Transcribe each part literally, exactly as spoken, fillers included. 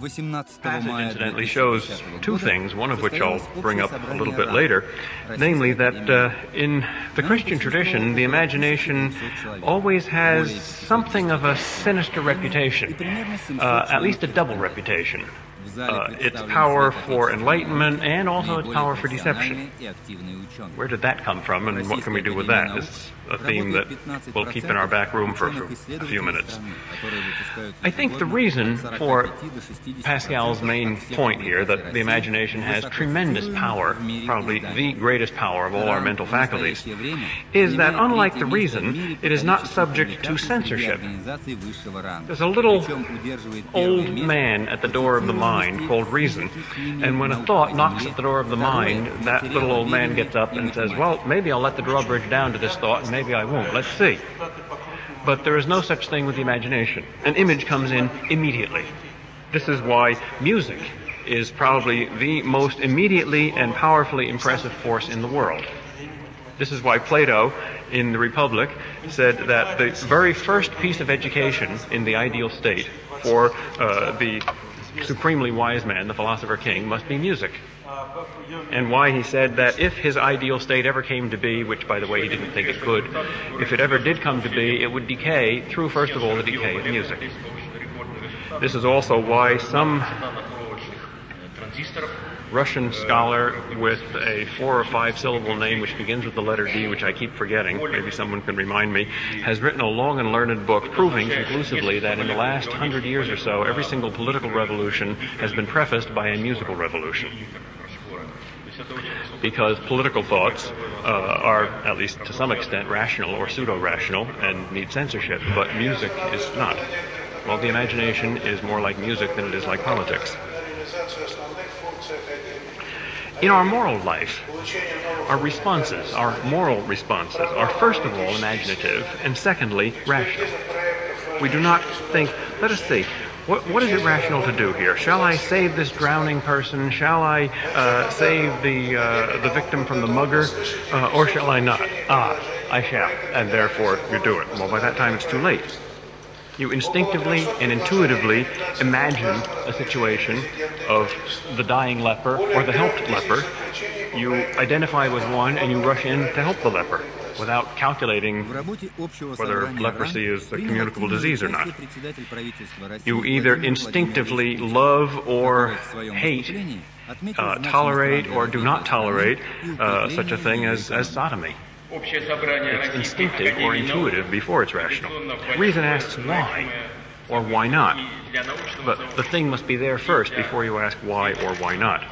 passage incidentally shows two things, one of which I'll bring up a little bit later, namely that uh, in the Christian tradition, the imagination always has something of a sinister reputation, uh, at least a double reputation. Uh, its power for enlightenment and also its power for deception. Where did that come from, and what can we do with that? It's a theme that we'll keep in our back room for a few minutes. I think the reason for Pascal's main point here, that the imagination has tremendous power, probably the greatest power of all our mental faculties, is that unlike the reason, it is not subject to censorship. There's a little old man at the door of the mind called reason, and when a thought knocks at the door of the mind, that little old man gets up and says, well, maybe I'll let the drawbridge down to this thought, and maybe I won't. Let's see. But there is no such thing with the imagination. An image comes in immediately. This is why music is probably the most immediately and powerfully impressive force in the world. This is why Plato, in the Republic, said that the very first piece of education in the ideal state for uh, the supremely wise man, the philosopher king, must be music. And why he said that if his ideal state ever came to be, which by the way he didn't think it could, if it ever did come to be, it would decay through, first of all, the decay of music. This is also why some Russian scholar with a four or five syllable name which begins with the letter D, which I keep forgetting, maybe someone can remind me, has written a long and learned book proving conclusively that in the last hundred years or so, every single political revolution has been prefaced by a musical revolution. Because political thoughts uh, are, at least to some extent, rational or pseudo-rational and need censorship, but music is not. Well, the imagination is more like music than it is like politics. In our moral life, our responses, our moral responses, are first of all imaginative and secondly rational. We do not think, let us see, what, what is it rational to do here? Shall I save this drowning person? Shall I uh, save the, uh, the victim from the mugger? Uh, or shall I not? Ah, I shall, and therefore you do it. Well, by that time it's too late. You instinctively and intuitively imagine a situation of the dying leper or the helped leper. You identify with one and you rush in to help the leper without calculating whether leprosy is a communicable disease or not. You either instinctively love or hate, uh, tolerate or do not tolerate uh, such a thing as, as sodomy. It's instinctive or intuitive before it's rational. Reason asks why or why not. But the thing must be there first before you ask why or why not.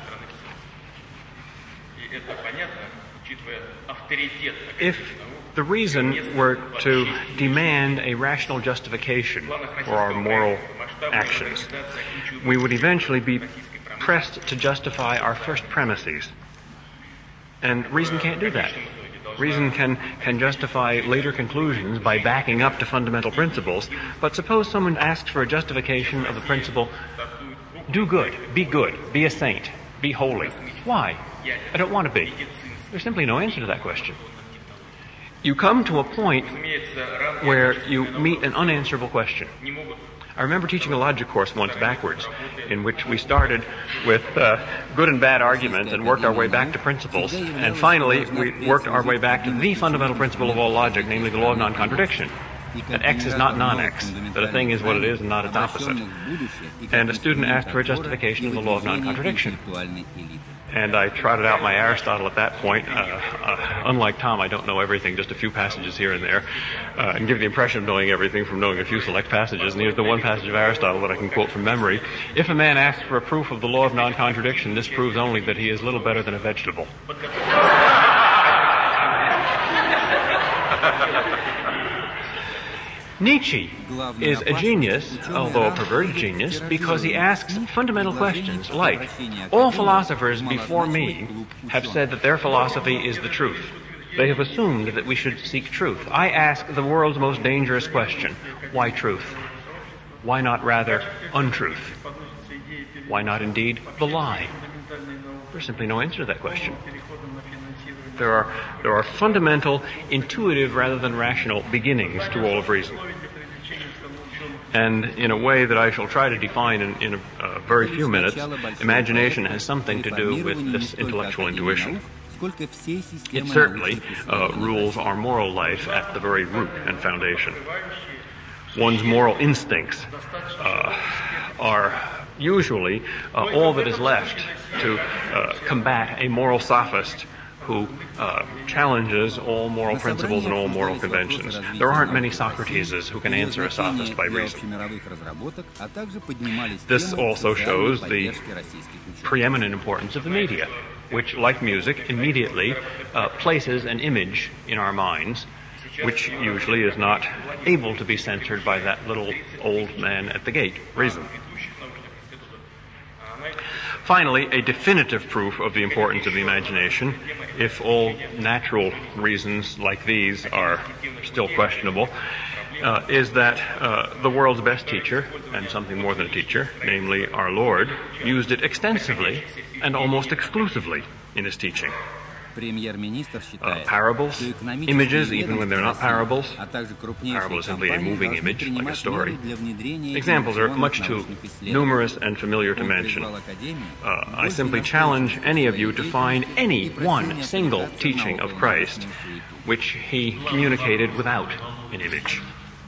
If the reason were to demand a rational justification for our moral actions, we would eventually be pressed to justify our first premises. And reason can't do that. Reason can, can justify later conclusions by backing up to fundamental principles, but suppose someone asks for a justification of the principle, do good, be good, be a saint, be holy. Why? I don't want to be. There's simply no answer to that question. You come to a point where you meet an unanswerable question. I remember teaching a logic course once backwards, in which we started with uh, good and bad arguments and worked our way back to principles, and finally we worked our way back to the fundamental principle of all logic, namely the law of non-contradiction. That X is not non-X, that a thing is what it is and not its opposite. And a student asked for a justification of the law of non-contradiction. And I trotted out my Aristotle at that point. Uh, uh, unlike Tom, I don't know everything, just a few passages here and there, uh, and give the impression of knowing everything from knowing a few select passages. And here's the one passage of Aristotle that I can quote from memory. If a man asks for a proof of the law of non-contradiction, this proves only that he is little better than a vegetable. Nietzsche is a genius, although a perverted genius, because he asks fundamental questions like, all philosophers before me have said that their philosophy is the truth. They have assumed that we should seek truth. I ask the world's most dangerous question, why truth? Why not rather untruth? Why not indeed the lie? There's simply no answer to that question. There are, there are fundamental, intuitive rather than rational beginnings to all of reason. And in a way that I shall try to define in, in a, a very few minutes, imagination has something to do with this intellectual intuition. It certainly uh, rules our moral life at the very root and foundation. One's moral instincts uh, are usually uh, all that is left to uh, combat a moral sophist who uh, challenges all moral principles and all moral conventions. There aren't many Socrateses who can answer a sophist by reason. This also shows the preeminent importance of the media, which, like music, immediately uh, places an image in our minds, which usually is not able to be censored by that little old man at the gate, reason. Finally, a definitive proof of the importance of the imagination, if all natural reasons like these are still questionable, uh, is that uh, the world's best teacher, and something more than a teacher, namely our Lord, used it extensively and almost exclusively in his teaching. Uh, parables, images, even when they're not parables. Parable is simply a moving image, like a story. Examples are much too numerous and familiar to mention. Uh, I simply challenge any of you to find any one single teaching of Christ which he communicated without an image.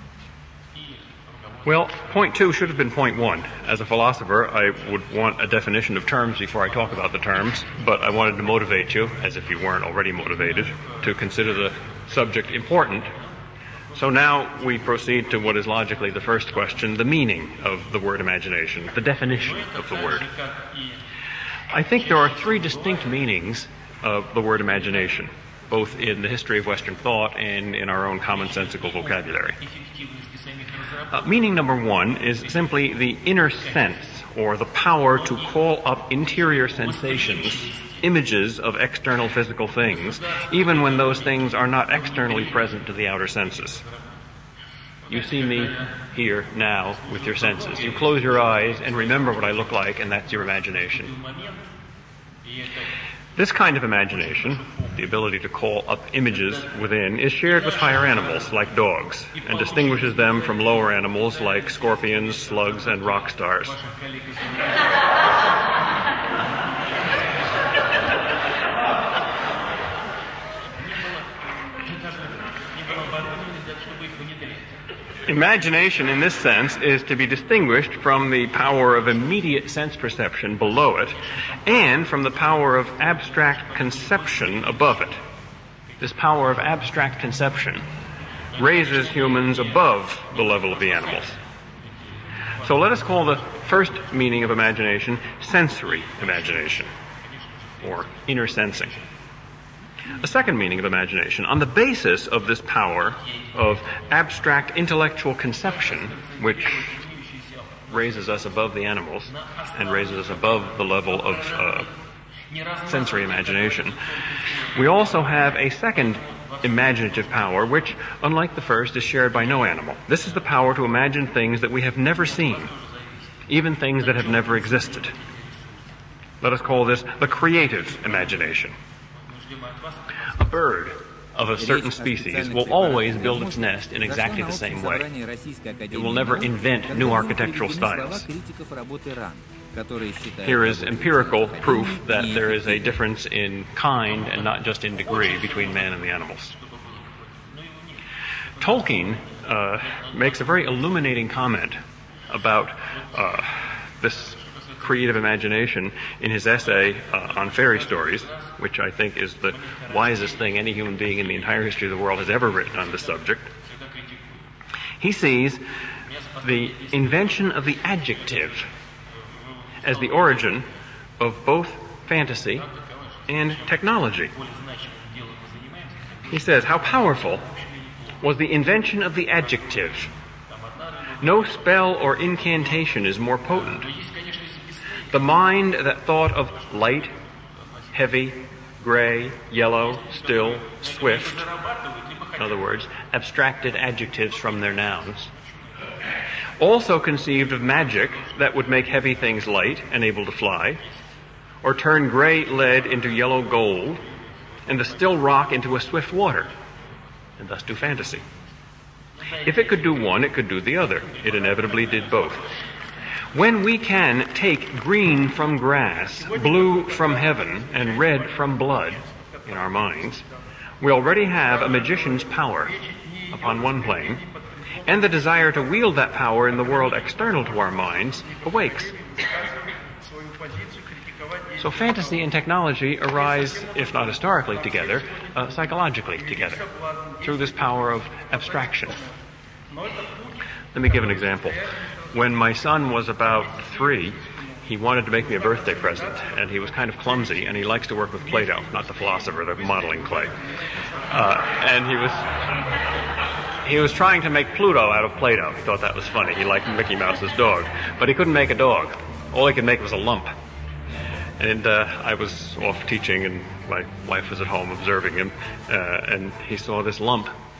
Well, point two should have been point one. As a philosopher, I would want a definition of terms before I talk about the terms, but I wanted to motivate you, as if you weren't already motivated, to consider the subject important. So now we proceed to what is logically the first question, the meaning of the word imagination, the definition of the word. I think there are three distinct meanings of the word imagination, both in the history of Western thought and in our own commonsensical vocabulary. Uh, meaning number one is simply the inner sense, or the power to call up interior sensations, images of external physical things, even when those things are not externally present to the outer senses. You see me here now with your senses. You close your eyes and remember what I look like, and that's your imagination. This kind of imagination, the ability to call up images within, is shared with higher animals, like dogs, and distinguishes them from lower animals like scorpions, slugs, and rock stars. Imagination, in this sense, is to be distinguished from the power of immediate sense perception below it, and from the power of abstract conception above it. This power of abstract conception raises humans above the level of the animals. So let us call the first meaning of imagination sensory imagination, or inner sensing. A second meaning of imagination, on the basis of this power of abstract intellectual conception, which raises us above the animals and raises us above the level of uh, sensory imagination, we also have a second imaginative power, which, unlike the first, is shared by no animal. This is the power to imagine things that we have never seen, even things that have never existed. Let us call this the creative imagination. A bird of a certain species will always build its nest in exactly the same way. It will never invent new architectural styles. Here is empirical proof that there is a difference in kind and not just in degree between man and the animals. Tolkien uh, makes a very illuminating comment about uh, this creative imagination in his essay uh, on fairy stories, which I think is the wisest thing any human being in the entire history of the world has ever written on this subject. He sees the invention of the adjective as the origin of both fantasy and technology. He says, how powerful was the invention of the adjective? No spell or incantation is more potent. The mind that thought of light, heavy, gray, yellow, still, swift, in other words, abstracted adjectives from their nouns, also conceived of magic that would make heavy things light and able to fly, or turn gray lead into yellow gold, and the still rock into a swift water, and thus do fantasy. If it could do one, it could do the other. It inevitably did both. When we can take green from grass, blue from heaven, and red from blood in our minds, we already have a magician's power upon one plane, and the desire to wield that power in the world external to our minds awakes. So fantasy and technology arise, if not historically together, uh, psychologically together, through this power of abstraction. Let me give an example. When my son was about three, he wanted to make me a birthday present, and he was kind of clumsy, and he likes to work with Play-Doh, not the philosopher, the modeling clay. Uh, and he was he was trying to make Pluto out of Play-Doh. He thought that was funny. He liked Mickey Mouse's dog, but he couldn't make a dog. All he could make was a lump. And uh, I was off teaching, and my wife was at home observing him, uh, and he saw this lump